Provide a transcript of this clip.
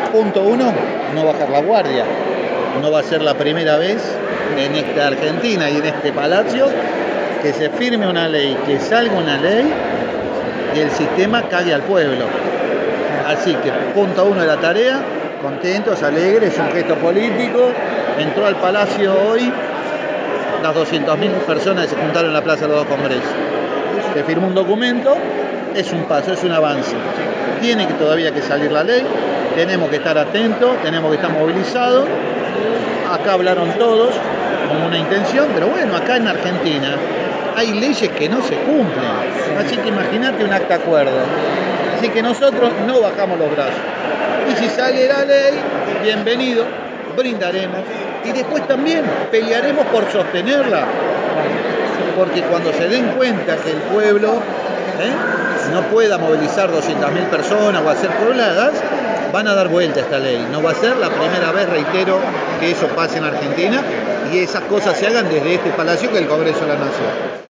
Punto uno, no bajar la guardia. No va a ser la primera vez en esta Argentina y en este palacio que se firme una ley, que salga una ley y el sistema cague al pueblo. Así que punto uno de la tarea, contentos, alegres, un gesto político. Entró al palacio hoy las 200.000 personas que se juntaron en la Plaza de los Dos Congresos. Se firmó un documento, es un paso, es un avance. Tiene que todavía que salir la ley, tenemos que estar atentos, tenemos que estar movilizados. Acá hablaron todos con una intención, pero bueno, acá en Argentina hay leyes que no se cumplen. Así que imagínate un acta acuerdo. Así que nosotros no bajamos los brazos. Y si sale la ley, bienvenido, brindaremos. Y después también pelearemos por sostenerla. Porque cuando se den cuenta que el pueblo no pueda movilizar 200.000 personas o hacer pobladas, van a dar vuelta a esta ley. No va a ser la primera vez, reitero, que eso pase en Argentina y esas cosas se hagan desde este palacio que es el Congreso de la Nación.